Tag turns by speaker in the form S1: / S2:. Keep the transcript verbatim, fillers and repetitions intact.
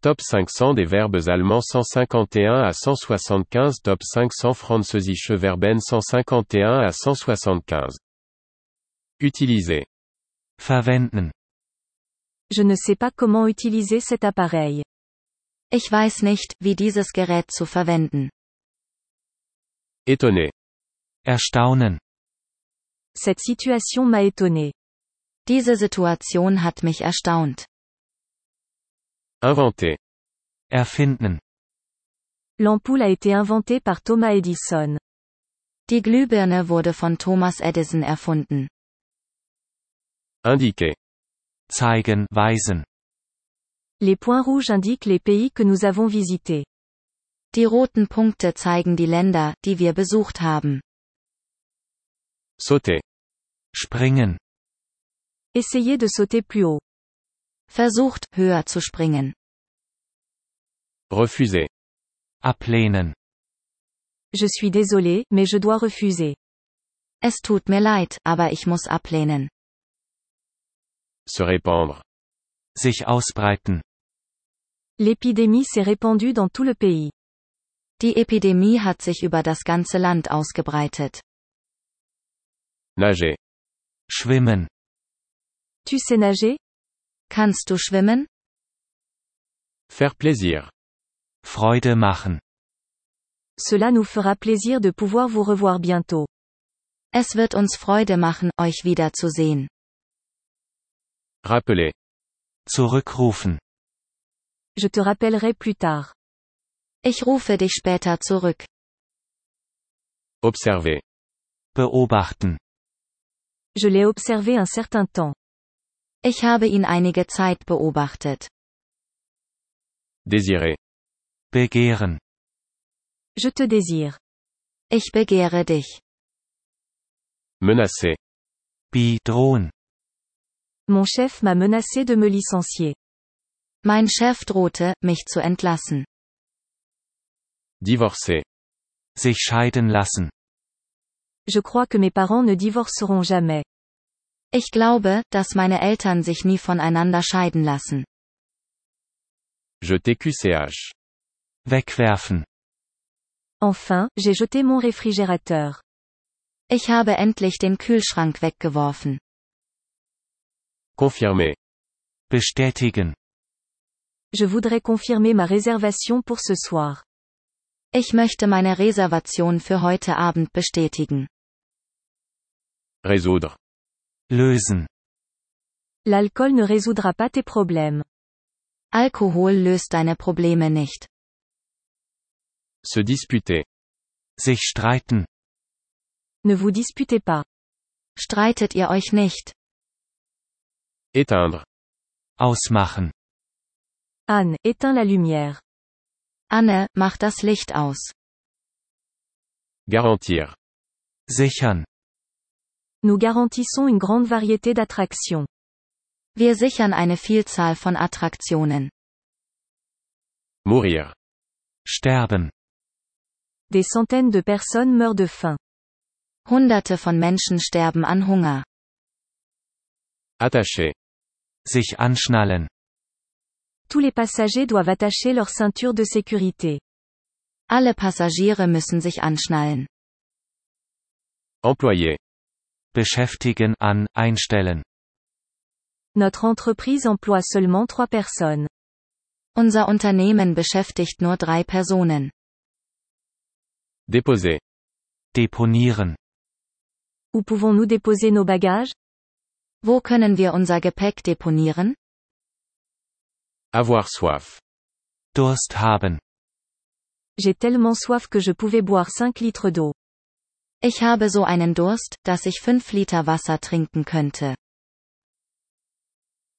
S1: Top cinq cents des verbes allemands cent cinquante et un à cent soixante-quinze. Top cinq cents französische Verben cent cinquante et un à cent soixante-quinze. Utiliser.
S2: Verwenden.
S3: Je ne sais pas comment utiliser cet appareil.
S4: Ich weiß nicht, wie dieses Gerät zu verwenden.
S1: Étonner.
S2: Erstaunen.
S3: Cette situation m'a étonné.
S4: Diese Situation hat mich erstaunt.
S1: Inventer.
S2: Erfinden.
S3: L'ampoule a été inventée par Thomas Edison.
S4: Die Glühbirne wurde von Thomas Edison erfunden.
S1: Indiquer.
S2: Zeigen, weisen.
S3: Les points rouges indiquent les pays que nous avons visités.
S4: Die roten Punkte zeigen die Länder, die wir besucht haben.
S1: Sauter.
S2: Springen.
S3: Essayez de sauter plus haut.
S4: Versucht, höher zu springen.
S1: Refuser.
S2: Ablehnen.
S3: Je suis désolé, mais je dois refuser.
S4: Es tut mir leid, aber ich muss ablehnen.
S1: Se répandre.
S2: Sich ausbreiten.
S3: L'épidémie s'est répandue dans tout le pays.
S4: Die Epidemie hat sich über das ganze Land ausgebreitet.
S1: Nager.
S2: Schwimmen.
S3: Tu sais nager?
S4: Kannst du schwimmen?
S1: Faire plaisir.
S2: Freude machen.
S3: Cela nous fera plaisir de pouvoir vous revoir bientôt.
S4: Es wird uns Freude machen, euch wiederzusehen.
S1: Rappeler.
S2: Zurückrufen.
S3: Je te rappellerai plus tard.
S4: Ich rufe dich später zurück.
S1: Observer.
S2: Beobachten.
S3: Je l'ai observé un certain temps.
S4: Ich habe ihn einige Zeit beobachtet.
S1: Désirer.
S2: Begehren.
S3: Je te désire.
S4: Ich begehre dich.
S1: Menacer.
S2: Bedrohen.
S3: Mon chef m'a menacé de me licencier.
S4: Mein Chef drohte, mich zu entlassen.
S1: Divorcer.
S2: Sich scheiden lassen.
S3: Je crois que mes parents ne divorceront jamais.
S4: Ich glaube, dass meine Eltern sich nie voneinander scheiden lassen.
S1: Je T Q C H.
S2: Wegwerfen.
S3: Enfin, j'ai jeté mon réfrigérateur.
S4: Ich habe endlich den Kühlschrank weggeworfen.
S1: Confirmer.
S2: Bestätigen.
S3: Je voudrais confirmer ma réservation pour ce soir.
S4: Ich möchte meine Reservation für heute Abend bestätigen.
S1: Résoudre.
S2: Lösen.
S3: L'alcool ne résoudra pas tes problèmes.
S4: Alkohol löst deine Probleme nicht.
S1: Se disputer.
S2: Sich streiten.
S3: Ne vous disputez pas.
S4: Streitet ihr euch nicht.
S1: Éteindre.
S2: Ausmachen.
S3: Anne, éteins la lumière.
S4: Anne, mach das Licht aus.
S1: Garantir.
S2: Sichern.
S3: Nous garantissons une grande variété d'attractions.
S4: Wir sichern eine Vielzahl von Attraktionen.
S1: Mourir.
S2: Sterben.
S3: Des centaines de personnes meurent de faim.
S4: Hunderte von Menschen sterben an Hunger.
S1: Attacher.
S2: Sich anschnallen.
S3: Tous les passagers doivent attacher leur ceinture de sécurité.
S4: Alle Passagiere müssen sich anschnallen.
S1: Employer.
S2: Beschäftigen, an, einstellen.
S3: Notre entreprise emploie seulement trois personnes.
S4: Unser Unternehmen beschäftigt nur drei Personen.
S1: Déposer.
S2: Deponieren.
S3: Où pouvons-nous déposer nos bagages?
S4: Wo können wir unser Gepäck deponieren?
S1: Avoir soif.
S2: Durst haben.
S3: J'ai tellement soif que je pouvais boire cinq litres d'eau.
S4: Ich habe so einen Durst, dass ich fünf Liter Wasser trinken könnte.